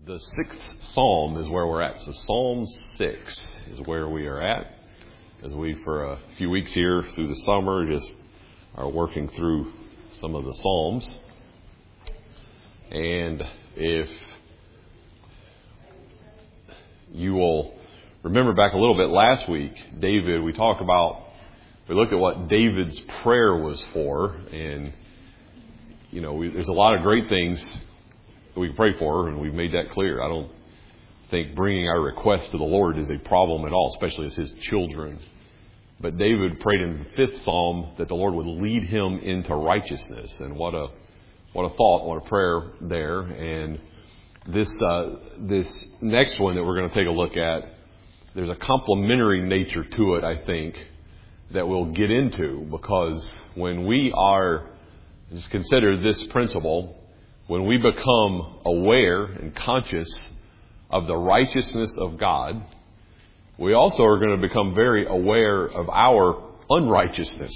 The sixth psalm is where we're at. So Psalm 6 is where we are at. As we, for a few weeks here through the summer, just are working through some of the psalms. And if you will remember back a little bit last week, David, we looked at what David's prayer was for. And, there's a lot of great things we can pray for, and we've made that clear. I don't think bringing our requests to the Lord is a problem at all, especially as His children. But David prayed in the fifth psalm that the Lord would lead him into righteousness, and what a thought, what a prayer there. And this next one that we're going to take a look at, there's a complementary nature to it, I think, that we'll get into, because when we are, just consider this principle. When we become aware and conscious of the righteousness of God, we also are going to become very aware of our unrighteousness,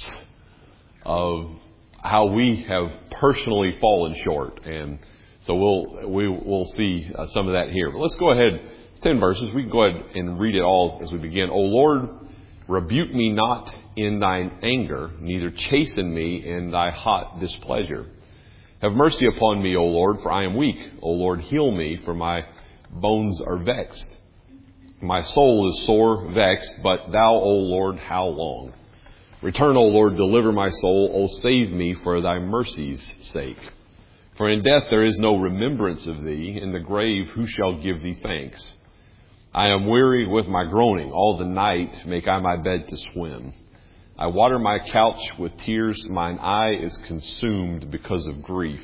of how we have personally fallen short. And so we'll see some of that here. But let's go ahead. It's 10 verses. We can go ahead and read it all as we begin. O Lord, rebuke me not in thine anger, neither chasten me in thy hot displeasure. Have mercy upon me, O Lord, for I am weak. O Lord, heal me, for my bones are vexed. My soul is sore vexed, but thou, O Lord, how long? Return, O Lord, deliver my soul. O save me for thy mercy's sake. For in death there is no remembrance of thee. In the grave who shall give thee thanks? I am weary with my groaning. All the night make I my bed to swim. I water my couch with tears, mine eye is consumed because of grief.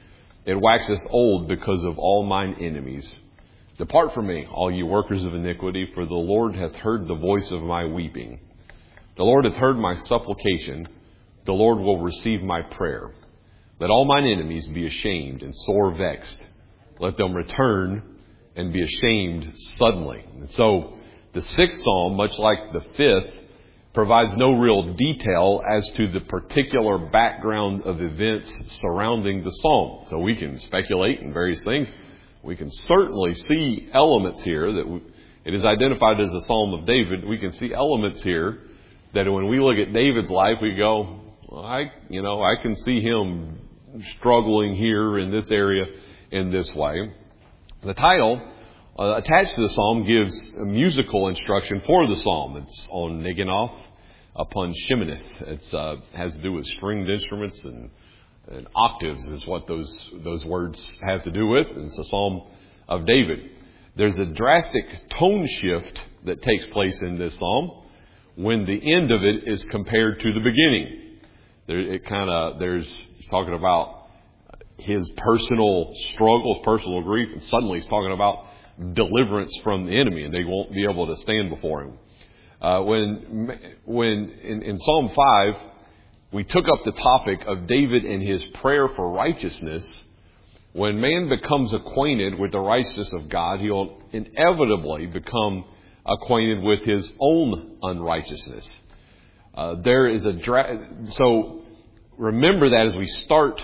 It waxeth old because of all mine enemies. Depart from me, all ye workers of iniquity, for the Lord hath heard the voice of my weeping. The Lord hath heard my supplication, the Lord will receive my prayer. Let all mine enemies be ashamed and sore vexed. Let them return and be ashamed suddenly. And so the sixth psalm, much like the fifth, provides no real detail as to the particular background of events surrounding the psalm. So we can speculate in various things. We can certainly see elements here that it is identified as a psalm of David. We can see elements here that when we look at David's life, we go, well, I can see him struggling here in this area in this way. The title attached to the psalm gives a musical instruction for the psalm. It's on Neginoth upon Sheminith. It has to do with stringed instruments and octaves is what those words have to do with. It's a psalm of David. There's a drastic tone shift that takes place in this psalm when the end of it is compared to the beginning. There's talking about his personal struggles, personal grief, and suddenly he's talking about deliverance from the enemy, and they won't be able to stand before him. When in Psalm 5, we took up the topic of David and his prayer for righteousness. When man becomes acquainted with the righteousness of God, he'll inevitably become acquainted with his own unrighteousness. So remember that as we start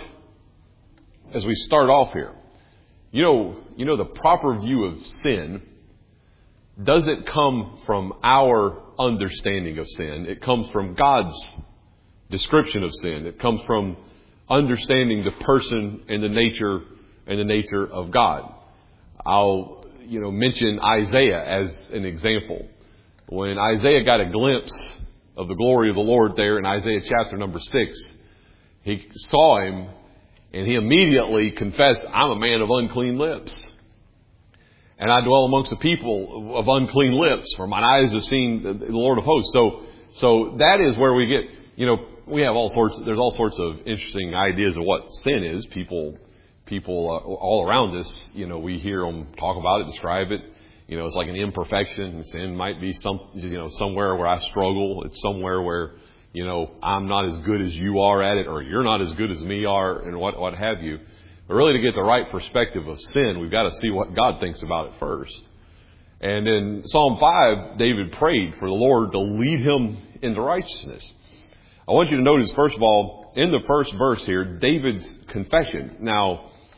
off here. The proper view of sin doesn't come from our understanding of sin. It comes from God's description of sin. It comes from understanding the person and the nature of God. I'll, mention Isaiah as an example. When Isaiah got a glimpse of the glory of the Lord there in Isaiah chapter number 6, he saw him and he immediately confessed, I'm a man of unclean lips. And I dwell amongst the people of unclean lips, for mine eyes have seen the Lord of hosts. So that is where we get, we have there's all sorts of interesting ideas of what sin is. People all around us, we hear them talk about it, describe it. It's like an imperfection. Sin might be somewhere where I struggle. It's somewhere where, I'm not as good as you are at it, or you're not as good as me are, and what have you. But really, to get the right perspective of sin, we've got to see what God thinks about it first. And in Psalm 5, David prayed for the Lord to lead him into righteousness. I want you to notice, first of all, in the first verse here, David's confession. Now,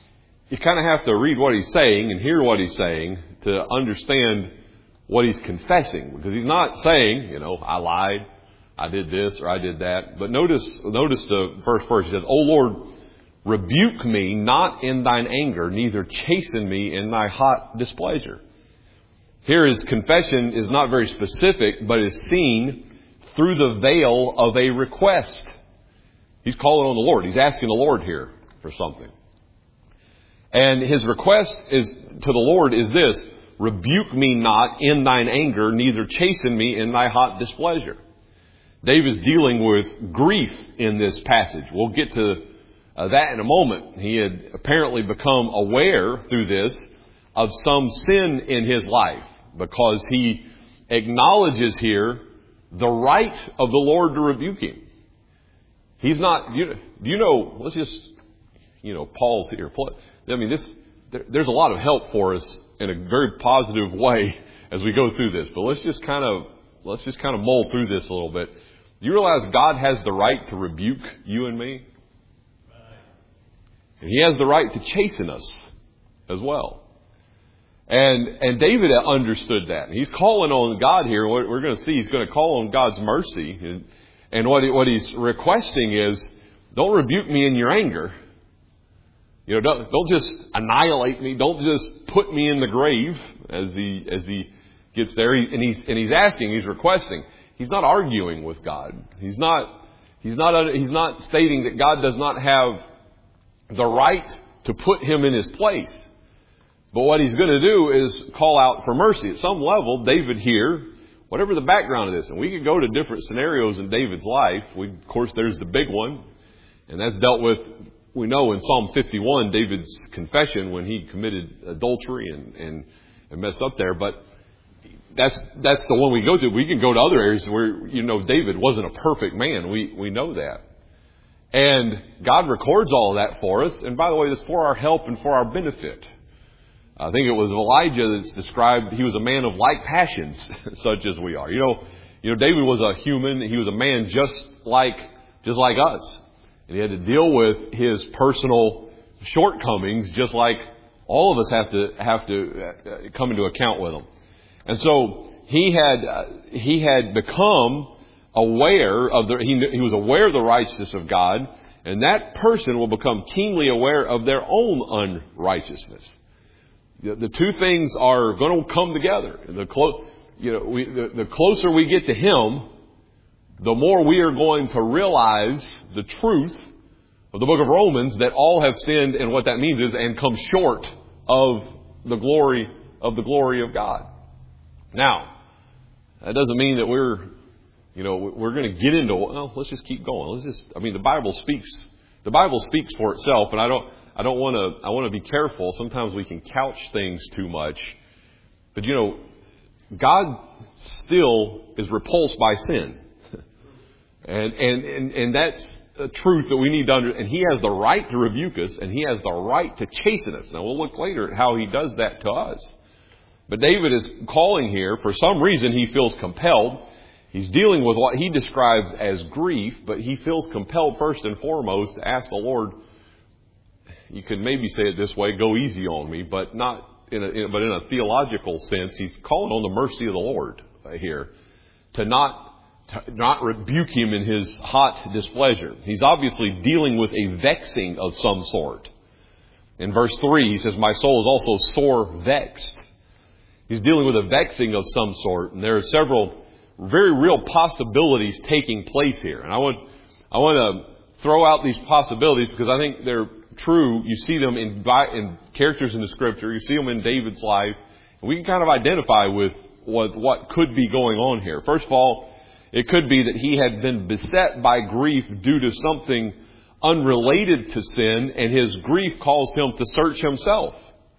you kind of have to read what he's saying and hear what he's saying to understand what he's confessing. Because he's not saying, I lied, I did this, or I did that. But notice the first verse. He says, O Lord, rebuke me not in thine anger, neither chasten me in thy hot displeasure. Here his confession is not very specific, but is seen through the veil of a request. He's calling on the Lord. He's asking the Lord here for something. And his request to the Lord is this: rebuke me not in thine anger, neither chasten me in thy hot displeasure. David's dealing with grief in this passage. We'll get to that in a moment. He had apparently become aware through this of some sin in his life, because he acknowledges here the right of the Lord to rebuke him. He's not, let's just, pause here. There's a lot of help for us in a very positive way as we go through this, but let's just kind of mull through this a little bit. Do you realize God has the right to rebuke you and me? And he has the right to chasten us as well. And David understood that. He's calling on God here. What we're going to see, he's going to call on God's mercy. And what he's requesting is, don't rebuke me in your anger. Don't just annihilate me. Don't just put me in the grave as he gets there. He's asking, he's requesting. He's not arguing with God. He's not stating that God does not have the right to put him in his place. But what he's going to do is call out for mercy. At some level, David here, whatever the background of this, and we could go to different scenarios in David's life. Of course, there's the big one, and that's dealt with, we know, in Psalm 51, David's confession when he committed adultery and messed up there. But that's the one we go to. We can go to other areas where, David wasn't a perfect man. We know that. And God records all of that for us. And by the way, that's for our help and for our benefit. I think it was Elijah that's described, he was a man of like passions, such as we are. David was a human. He was a man just like us. And he had to deal with his personal shortcomings, just like all of us have to come into account with them. And so he had become aware of he was aware of the righteousness of God, and that person will become keenly aware of their own unrighteousness. The two things are going to come together. The closer we get to him, the more we are going to realize the truth of the book of Romans, that all have sinned, and what that means is, and come short of the glory of God. Now, that doesn't mean that we're going to get into, let's just keep going. The Bible speaks for itself, and I want to be careful. Sometimes we can couch things too much. But God still is repulsed by sin. And that's a truth that we need to understand. And he has the right to rebuke us, and he has the right to chasten us. Now we'll look later at how he does that to us. But David is calling here, for some reason he feels compelled. He's dealing with what he describes as grief, but he feels compelled first and foremost to ask the Lord, you could maybe say it this way, go easy on me, but not in a theological sense. He's calling on the mercy of the Lord here to not rebuke him in his hot displeasure. He's obviously dealing with a vexing of some sort. In verse 3, he says, my soul is also sore vexed. He's dealing with a vexing of some sort, and there are several very real possibilities taking place here. And I want to throw out these possibilities because I think they're true. You see them in characters in the Scripture. You see them in David's life. And we can kind of identify with what could be going on here. First of all, it could be that he had been beset by grief due to something unrelated to sin, and his grief caused him to search himself.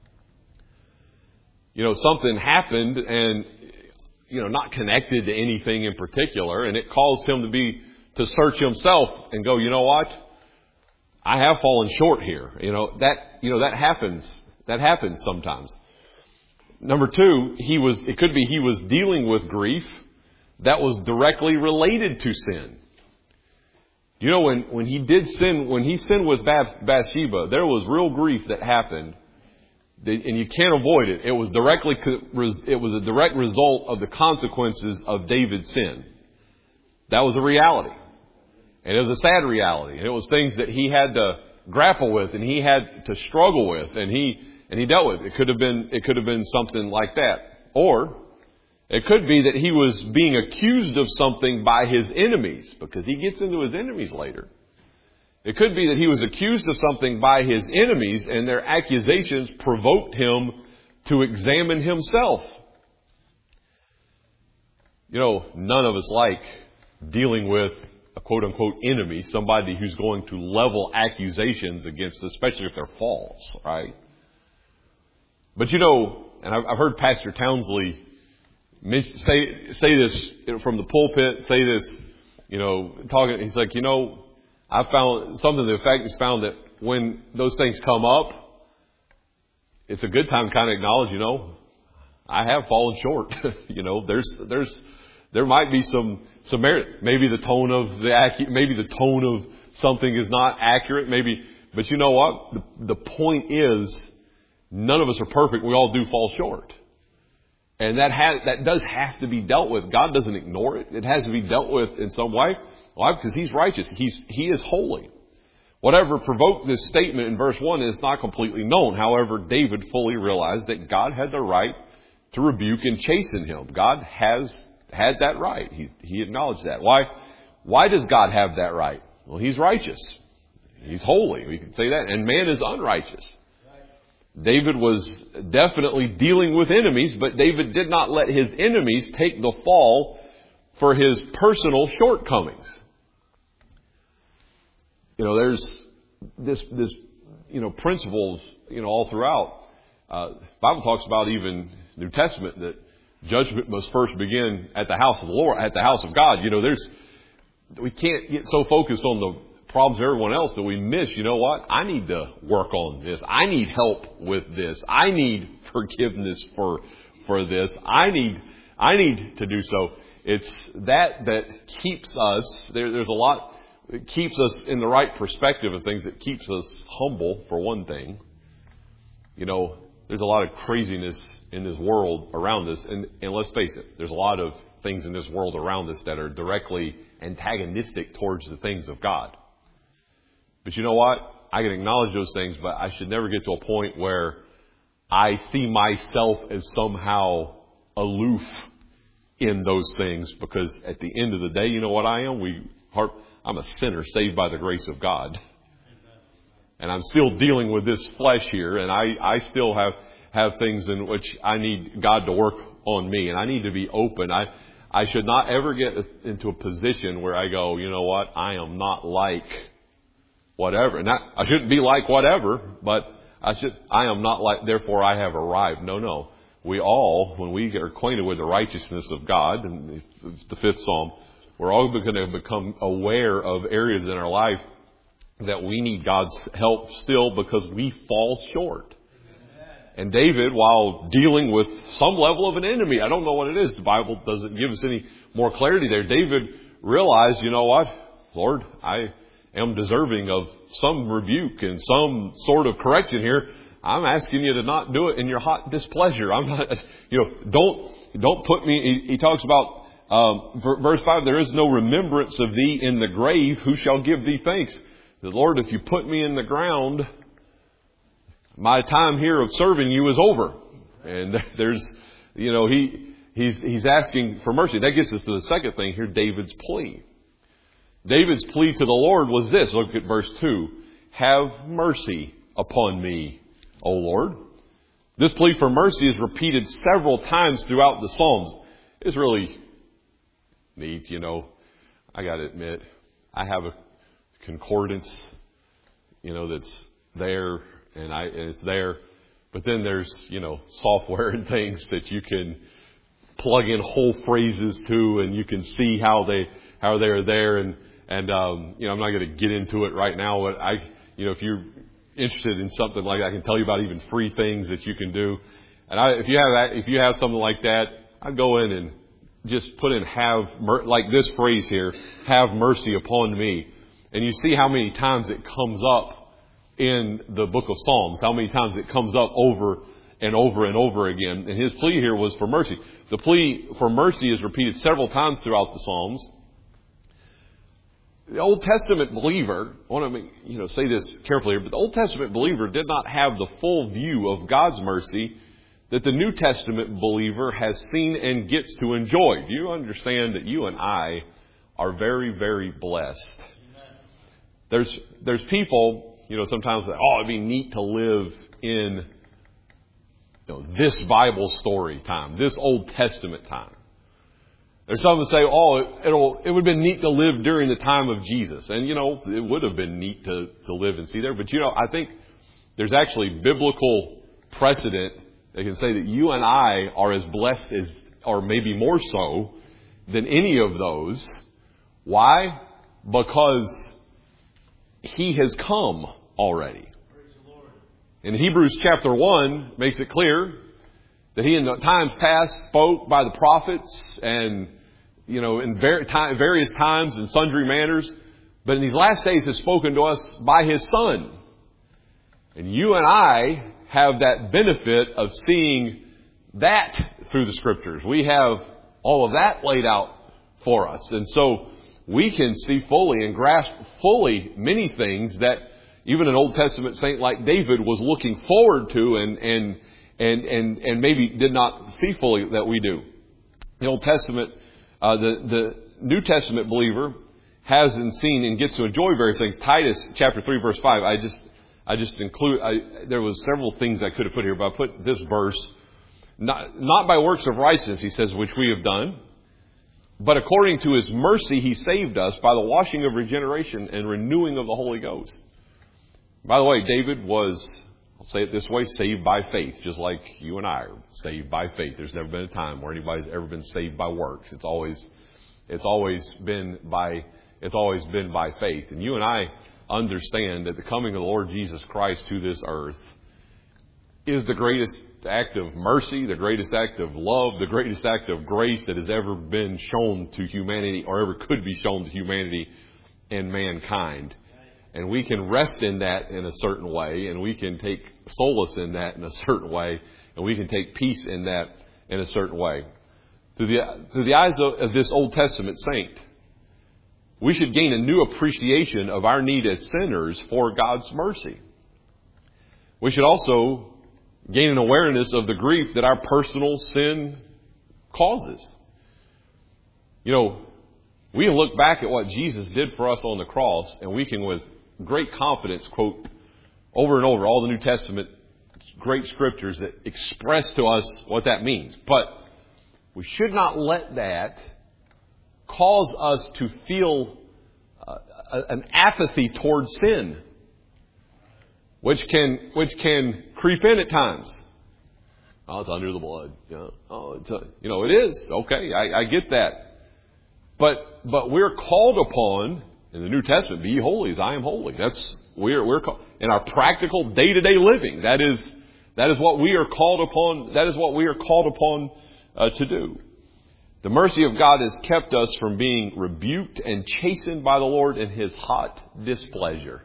Something happened and, not connected to anything in particular, and it caused him to search himself and go, you know what? I have fallen short here. That happens. That happens sometimes. Number two, it could be he was dealing with grief that was directly related to sin. You know, when he did sin, when he sinned with Bathsheba, there was real grief that happened, and you can't avoid it. It was a direct result of the consequences of David's sin. That was a reality. And it was a sad reality. And it was things that he had to grapple with and he had to struggle with and he dealt with. It could have been something like that. Or it could be that he was being accused of something by his enemies, because he gets into his enemies later. It could be that he was accused of something by his enemies and their accusations provoked him to examine himself. You know, none of us like dealing with a quote-unquote enemy, somebody who's going to level accusations against us, especially if they're false, right? But you know, and I've heard Pastor Townsley say this from the pulpit, say this, talking, he's like, I found something to the effect, he's found that when those things come up, it's a good time to kind of acknowledge, I have fallen short. There might be some merit. Maybe the tone of something is not accurate. But you know what? The point is, none of us are perfect. We all do fall short. And that does have to be dealt with. God doesn't ignore it. It has to be dealt with in some way. Why? Because He's righteous. He is holy. Whatever provoked this statement in verse 1 is not completely known. However, David fully realized that God had the right to rebuke and chasten him. God has had that right. He acknowledged that. Why does God have that right? Well, He's righteous. He's holy. We can say that. And man is unrighteous. David was definitely dealing with enemies, but David did not let his enemies take the fall for his personal shortcomings. There's this principles, all throughout. The Bible talks about even New Testament that judgment must first begin at the house of the Lord, at the house of God. We can't get so focused on the problems of everyone else that we miss, I need to work on this. I need help with this. I need forgiveness for this. I need to do so. It's that keeps us, there's a lot that keeps us in the right perspective of things, that keeps us humble, for one thing. There's a lot of craziness in this world around us. And let's face it, there's a lot of things in this world around us that are directly antagonistic towards the things of God. But you know what? I can acknowledge those things, but I should never get to a point where I see myself as somehow aloof in those things, because at the end of the day, you know what I am? I'm a sinner saved by the grace of God. And I'm still dealing with this flesh here, and I still have things in which I need God to work on me, and I need to be open. I should not ever get into a position where I go, you know what, I am not like whatever. I shouldn't be like whatever, but I am not like, therefore I have arrived. No. We all, when we get acquainted with the righteousness of God, and the fifth Psalm, we're all going to become aware of areas in our life that we need God's help still, because we fall short. And David, while dealing with some level of an enemy, I don't know what it is, the Bible doesn't give us any more clarity there. David realized, you know what, Lord, I am deserving of some rebuke and some sort of correction here. I'm asking you to not do it in your hot displeasure. I'm not, don't put me, he talks about, verse 5, there is no remembrance of thee in the grave. Who shall give thee thanks? The Lord, if you put me in the ground, my time here of serving you is over. And there's, he's asking for mercy. That gets us to the second thing here, David's plea. David's plea to the Lord was this. Look at verse 2. Have mercy upon me, O Lord. This plea for mercy is repeated several times throughout the Psalms. It's really neat, I got to admit, I have a concordance, that's there, and it's there. But then there's, software and things that you can plug in whole phrases to, and you can see how they're there. And I'm not going to get into it right now, but if you're interested in something like that, I can tell you about even free things that you can do. And if you have something like that, I'd go in and just put in like this phrase here, have mercy upon me. And you see how many times it comes up in the book of Psalms, how many times it comes up over and over and over again. And his plea here was for mercy. The plea for mercy is repeated several times throughout the Psalms. The Old Testament believer, I want to say this carefully here, but the Old Testament believer did not have the full view of God's mercy that the New Testament believer has seen and gets to enjoy. Do you understand that you and I are very, very blessed? There's people, sometimes that, it'd be neat to live in this Bible story time, this Old Testament time. There's some that say, it would have been neat to live during the time of Jesus. And, it would have been neat to live and see there. But, I think there's actually biblical precedent that can say that you and I are as blessed as, or maybe more so, than any of those. Why? Because He has come already. In Hebrews chapter 1 makes it clear that He in the times past spoke by the prophets and, in various times in sundry manners. But in these last days has spoken to us by His Son. And you and I have that benefit of seeing that through the Scriptures. We have all of that laid out for us. And so we can see fully and grasp fully many things that even an Old Testament saint like David was looking forward to and maybe did not see fully that we do. The Old Testament, the New Testament believer hasn't seen and gets to enjoy various things. Titus chapter 3 verse 5. I just include. There was several things I could have put here, but I put this verse. Not by works of righteousness, he says, which we have done, but according to His mercy, He saved us by the washing of regeneration and renewing of the Holy Ghost. By the way, David was, I'll say it this way, saved by faith, just like you and I are saved by faith. There's never been a time where anybody's ever been saved by works. It's always been by faith. And you and I understand that the coming of the Lord Jesus Christ to this earth is the greatest act of mercy, the greatest act of love, the greatest act of grace that has ever been shown to humanity or ever could be shown to humanity and mankind. And we can rest in that in a certain way, and we can take solace in that in a certain way, and we can take peace in that in a certain way. Through the eyes of this Old Testament saint, we should gain a new appreciation of our need as sinners for God's mercy. We should also gain an awareness of the grief that our personal sin causes. We can look back at what Jesus did for us on the cross, and we can with great confidence quote over and over all the New Testament great scriptures that express to us what that means. But we should not let that cause us to feel an apathy towards sin, which can creep in at times. Oh, it's under the blood. It is. Okay, I get that. But we're called upon in the New Testament, be ye holy as I am holy. We're called in our practical day-to-day living. That is what we are called upon. That is what we are called upon to do. The mercy of God has kept us from being rebuked and chastened by the Lord in His hot displeasure.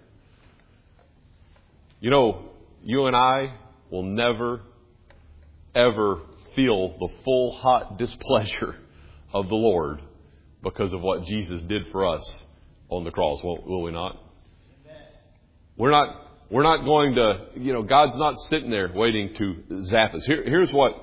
You and I will never, ever feel the full hot displeasure of the Lord because of what Jesus did for us on the cross, will we not? We're not going to, God's not sitting there waiting to zap us. Here's what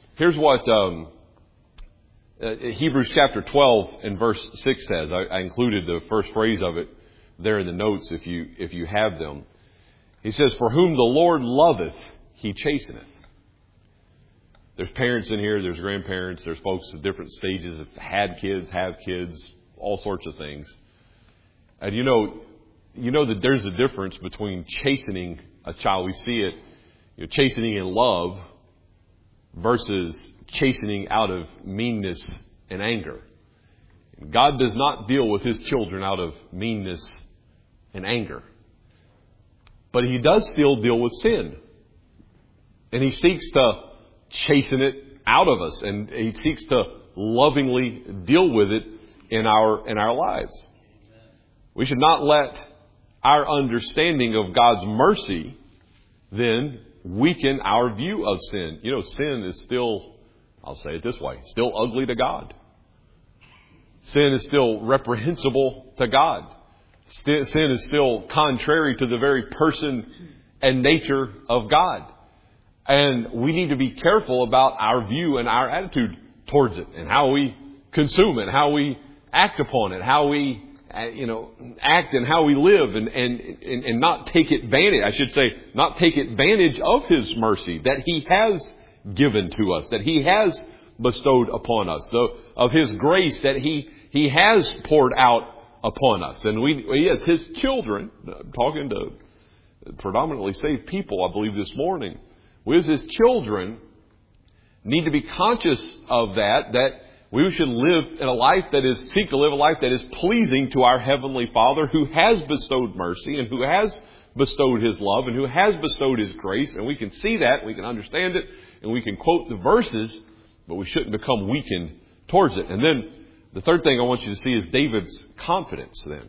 Hebrews chapter 12 and verse 6 says. I included the first phrase of it there in the notes if you have them. He says, "For whom the Lord loveth, He chasteneth." There's parents in here, there's grandparents, there's folks at different stages that had kids, have kids, all sorts of things. And you know that there's a difference between chastening a child. We see it, chastening in love versus chastening out of meanness and anger. God does not deal with His children out of meanness and anger. But He does still deal with sin. And He seeks to chasten it out of us. And He seeks to lovingly deal with it in our lives. we should not let our understanding of God's mercy then weaken our view of sin. You know, sin is still, I'll say it this way, still ugly to God. Sin is still reprehensible to God. Sin is still contrary to the very person and nature of God. And we need to be careful about our view and our attitude towards it, and how we consume it, how we act upon it, how we act and how we live, and not take advantage, I should say, not take advantage of His mercy that He has given to us, that He has bestowed upon us, of His grace that He has poured out upon us. And we, as His children, talking to predominantly saved people, I believe this morning, we as His children need to be conscious of that we should seek to live a life that is pleasing to our Heavenly Father, who has bestowed mercy and who has bestowed His love and who has bestowed His grace. And we can see that, we can understand it, and we can quote the verses, but we shouldn't become weakened towards it. And then the third thing I want you to see is David's confidence then.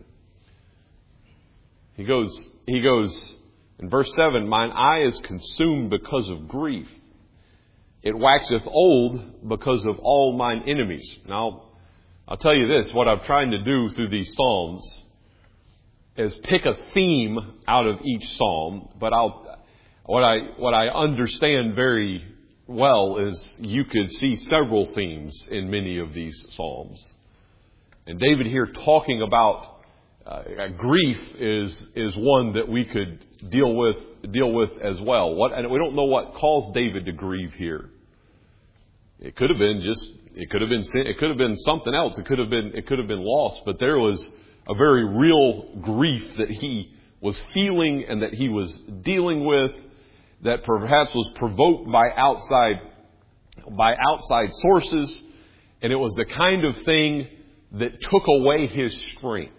He goes in verse 7, "Mine eye is consumed because of grief. It waxeth old because of all mine enemies." Now, I'll tell you this, what I'm trying to do through these Psalms is pick a theme out of each Psalm, but what I understand very well is you could see several themes in many of these Psalms. And David here talking about grief is one that we could deal with as well. And we don't know what caused David to grieve here. It could have been sin. It could have been something else. It could have been loss. But there was a very real grief that he was feeling and that he was dealing with, that perhaps was provoked by outside sources, and it was the kind of thing that took away his strength.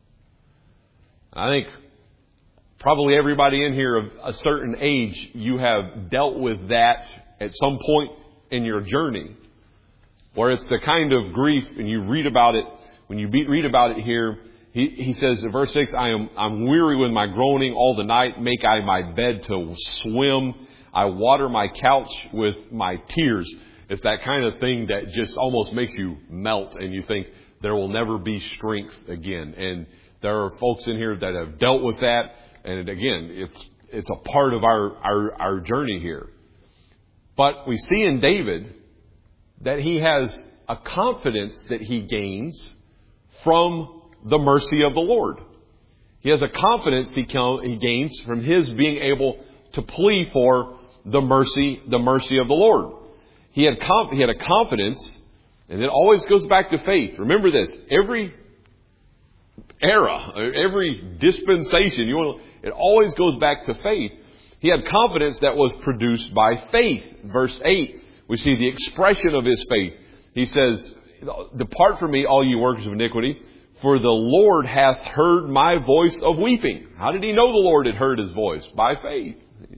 I think probably everybody in here of a certain age, you have dealt with that at some point in your journey, where it's the kind of grief, and you read about it, when you read about it here, he says in verse 6, I'm weary with my groaning all the night, make I my bed to swim, I water my couch with my tears. It's that kind of thing that just almost makes you melt, and you think there will never be strength again. And there are folks in here that have dealt with that, and again, it's a part of our journey here. But we see in David that he has a confidence that he gains from the mercy of the Lord. He has a confidence he gains from his being able to plea for the mercy of the Lord. He had a confidence, and it always goes back to faith. Remember this: every era, every dispensation, it always goes back to faith. He had confidence that was produced by faith. Verse 8, we see the expression of his faith. He says, "Depart from me, all you workers of iniquity, for the Lord hath heard my voice of weeping." How did he know the Lord had heard his voice? By faith. Amen.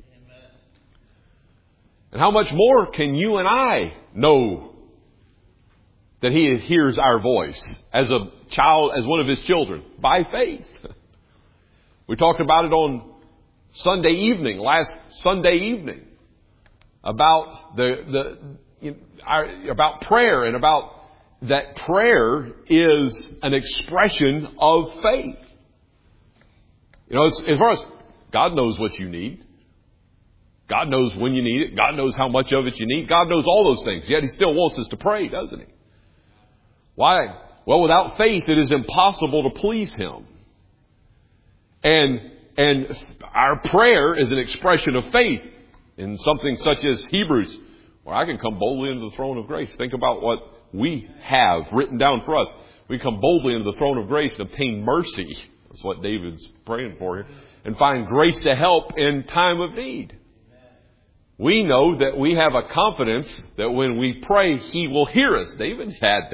And how much more can you and I know that he hears our voice as a child, as one of his children? By faith. We talked about it on last Sunday evening, about about prayer, and about that prayer is an expression of faith. As far as God knows what you need, God knows when you need it, God knows how much of it you need, God knows all those things. Yet He still wants us to pray, doesn't He? Why? Well, without faith, it is impossible to please Him. And our prayer is an expression of faith in something such as Hebrews, where I can come boldly into the throne of grace. Think about what we have written down for us. We come boldly into the throne of grace and obtain mercy. That's what David's praying for here. And find grace to help in time of need. We know that we have a confidence that when we pray, He will hear us. David had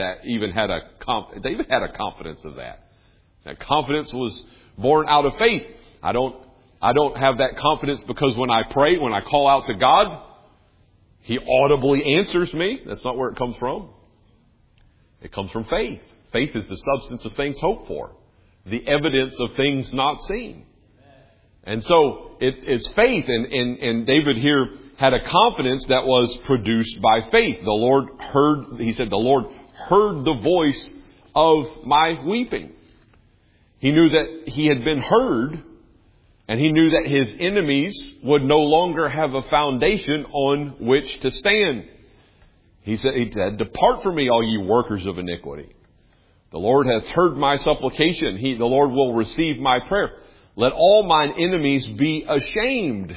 a confidence of that. That confidence was born out of faith. I don't have that confidence because when I pray, when I call out to God, He audibly answers me. That's not where it comes from. It comes from faith. Faith is the substance of things hoped for, the evidence of things not seen. And so it's faith. And David here had a confidence that was produced by faith. The Lord heard, he said, the Lord heard the voice of my weeping. He knew that he had been heard, and he knew that his enemies would no longer have a foundation on which to stand. He said, depart from me, all you workers of iniquity. The Lord hath heard my supplication. The Lord will receive my prayer. Let all mine enemies be ashamed.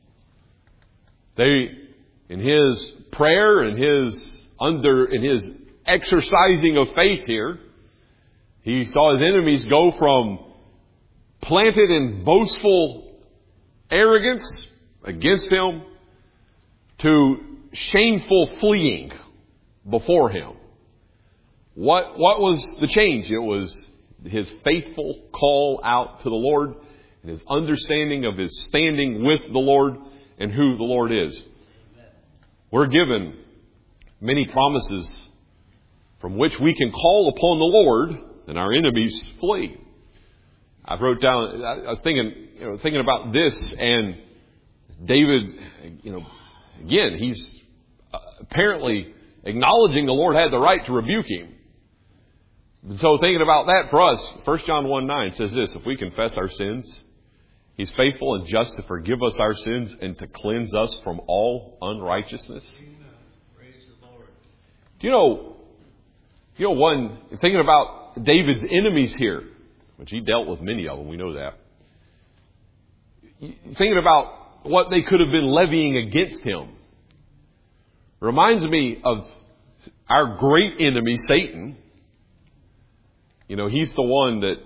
In his prayer, in his exercising of faith here, he saw his enemies go from planted in boastful arrogance against him to shameful fleeing before him. What was the change? It was his faithful call out to the Lord and his understanding of his standing with the Lord and who the Lord is. We're given many promises from which we can call upon the Lord and our enemies flee. I wrote down, I was thinking about this, and David, again, he's apparently acknowledging the Lord had the right to rebuke him. And so thinking about that for us, 1 John 1:9 says this: if we confess our sins, He's faithful and just to forgive us our sins and to cleanse us from all unrighteousness. Praise the Lord. Do you know, thinking about David's enemies here, which he dealt with many of them, we know that. Thinking about what they could have been levying against him reminds me of our great enemy, Satan. He's the one that,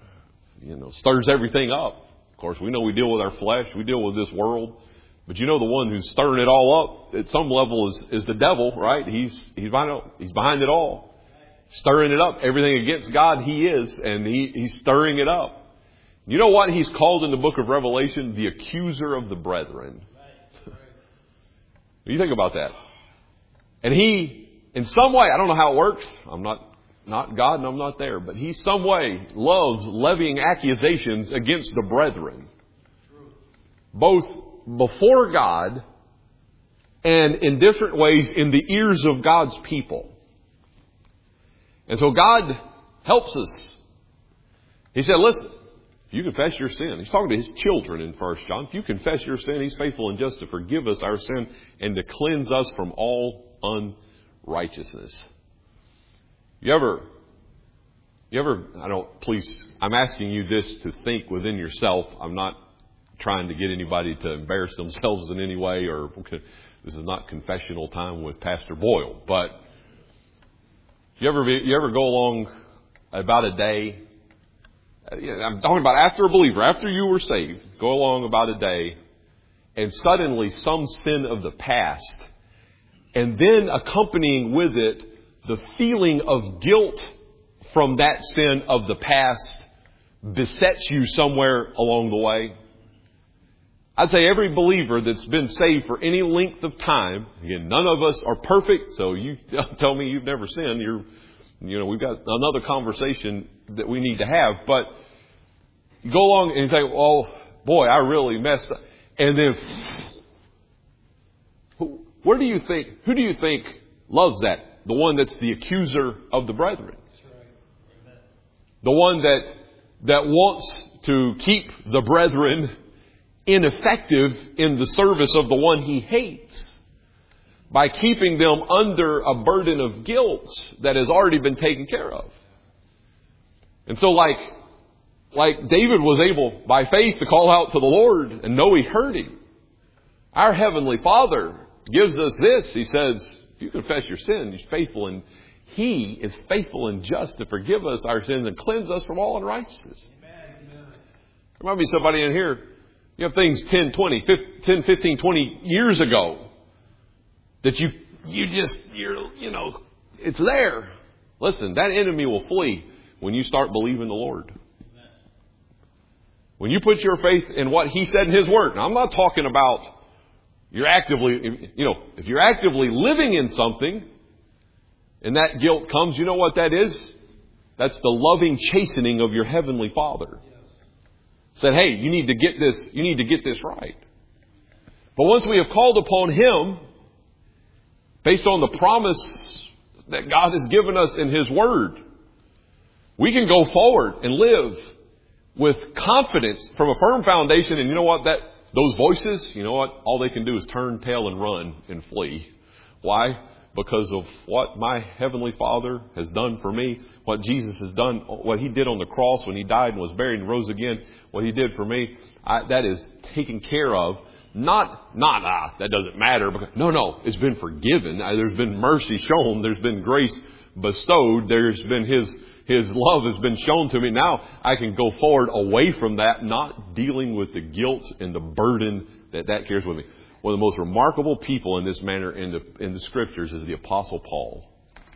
stirs everything up. Of course, we know we deal with our flesh. We deal with this world. But the one who's stirring it all up at some level is the devil, right? He's behind it all. Stirring it up. Everything against God he is, and he's stirring it up. You know what he's called in the book of Revelation? The accuser of the brethren. What do you think about that? And he, in some way, I don't know how it works. I'm not God and I'm not there. But he some way loves levying accusations against the brethren. Both before God and in different ways in the ears of God's people. And so God helps us. He said, listen, if you confess your sin, he's talking to his children in 1 John. If you confess your sin, he's faithful and just to forgive us our sin and to cleanse us from all unrighteousness. You ever, I'm asking you this to think within yourself. I'm not trying to get anybody to embarrass themselves in any way, or this is not confessional time with Pastor Boyle, but you ever go along about a day? I'm talking about after a believer, after you were saved, go along about a day, and suddenly some sin of the past, and then accompanying with it the feeling of guilt from that sin of the past besets you somewhere along the way. I'd say every believer that's been saved for any length of time, again, none of us are perfect, so you tell me you've never sinned, we've got another conversation that we need to have, but you go along and say, oh boy, I really messed up. And then, who do you think loves that? The one that's the accuser of the brethren. The one that wants to keep the brethren ineffective in the service of the one he hates by keeping them under a burden of guilt that has already been taken care of. And so like David was able by faith to call out to the Lord and know he heard him. Our Heavenly Father gives us this. He says, if you confess your sin, He's faithful, and He is faithful and just to forgive us our sins and cleanse us from all unrighteousness. Amen. There might be somebody in here, you have things 10, 15, 20 years ago that it's there. Listen, that enemy will flee when you start believing the Lord. Amen. When you put your faith in what He said in His Word. Now, I'm not talking about if you're actively living in something and that guilt comes, you know what that is? That's the loving chastening of your heavenly Father. Said, hey, you need to get this right. But once we have called upon Him, based on the promise that God has given us in His Word, we can go forward and live with confidence from a firm foundation. And you know what? Those voices, you know what? All they can do is turn tail and run and flee. Why? Because of what my Heavenly Father has done for me, what Jesus has done, what He did on the cross when He died and was buried and rose again, what He did for me, that is taken care of. That doesn't matter. Because, no, it's been forgiven. There's been mercy shown. There's been grace bestowed. There's been His love has been shown to me. Now I can go forward away from that, not dealing with the guilt and the burden that carries with me. One of the most remarkable people in this manner in the Scriptures is the Apostle Paul.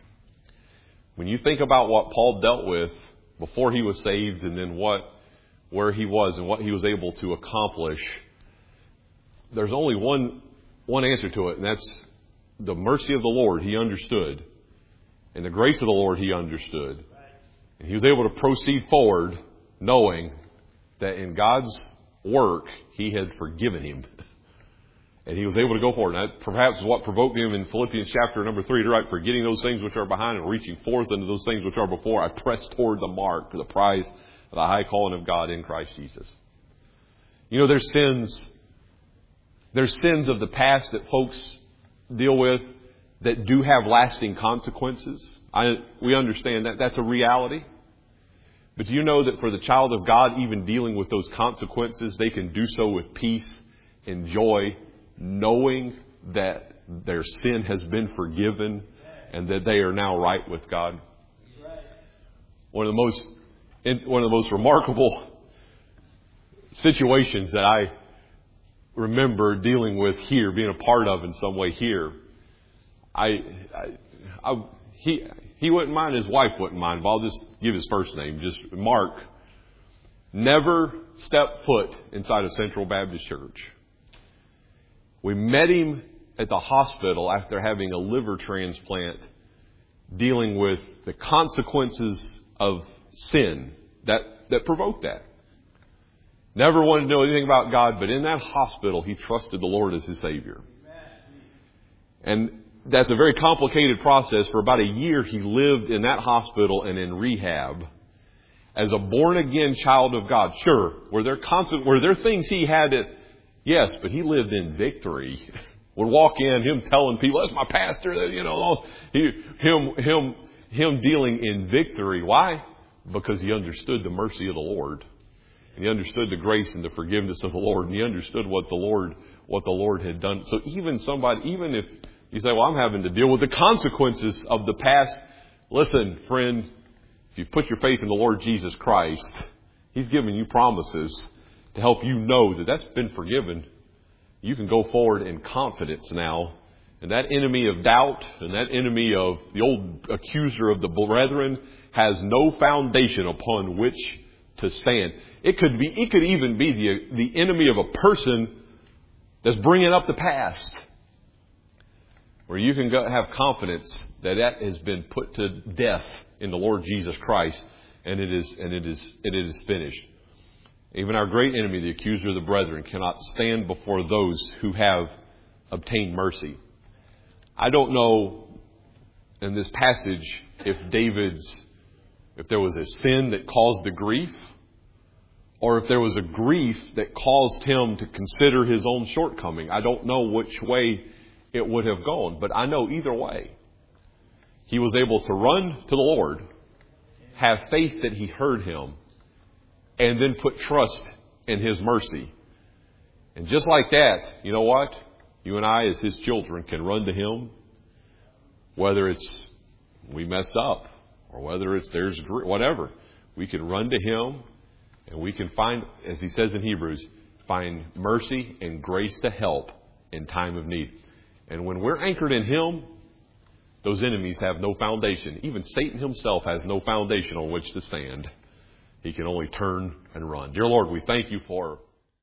When you think about what Paul dealt with before he was saved, and then where he was and what he was able to accomplish, there's only one answer to it, and that's the mercy of the Lord he understood, and the grace of the Lord he understood. And he was able to proceed forward knowing that in God's work He had forgiven him. And he was able to go forward. And that perhaps is what provoked him in Philippians chapter number 3 to write, forgetting those things which are behind and reaching forth into those things which are before, I press toward the mark, to the prize of the high calling of God in Christ Jesus. You know, there's sins of the past that folks deal with that do have lasting consequences. We understand that. That's a reality. But do you know that for the child of God, even dealing with those consequences, they can do so with peace and joy, knowing that their sin has been forgiven and that they are now right with God? One of the most remarkable situations that I remember dealing with here, being a part of in some way here, he wouldn't mind, his wife wouldn't mind, but I'll just give his first name, just Mark, never stepped foot inside of Central Baptist Church. We met him at the hospital after having a liver transplant, dealing with the consequences of sin that provoked that. Never wanted to know anything about God, but in that hospital, he trusted the Lord as his Savior. And that's a very complicated process. For about a year, he lived in that hospital and in rehab as a born-again child of God. Sure, were there things he had to... Yes, but he lived in victory. Would walk in, him telling people, that's my pastor, him dealing in victory. Why? Because he understood the mercy of the Lord. And he understood the grace and the forgiveness of the Lord. And he understood what the Lord had done. So even if you say, well, I'm having to deal with the consequences of the past. Listen, friend, if you've put your faith in the Lord Jesus Christ, He's given you promises to help you know that that's been forgiven. You can go forward in confidence now. And that enemy of doubt and that enemy of the old accuser of the brethren has no foundation upon which to stand. It could even be the enemy of a person that's bringing up the past, where you can have confidence that has been put to death in the Lord Jesus Christ, and it is finished. Even our great enemy, the accuser of the brethren, cannot stand before those who have obtained mercy. I don't know in this passage if there was a sin that caused the grief, or if there was a grief that caused him to consider his own shortcoming. I don't know which way it would have gone, but I know either way, he was able to run to the Lord, have faith that He heard him, and then put trust in His mercy. And just like that, you know what? You and I, as His children, can run to Him, whether it's we messed up or whether it's whatever. We can run to Him, and we can find, as He says in Hebrews, find mercy and grace to help in time of need. And when we're anchored in Him, those enemies have no foundation. Even Satan himself has no foundation on which to stand. He can only turn and run. Dear Lord, we thank You for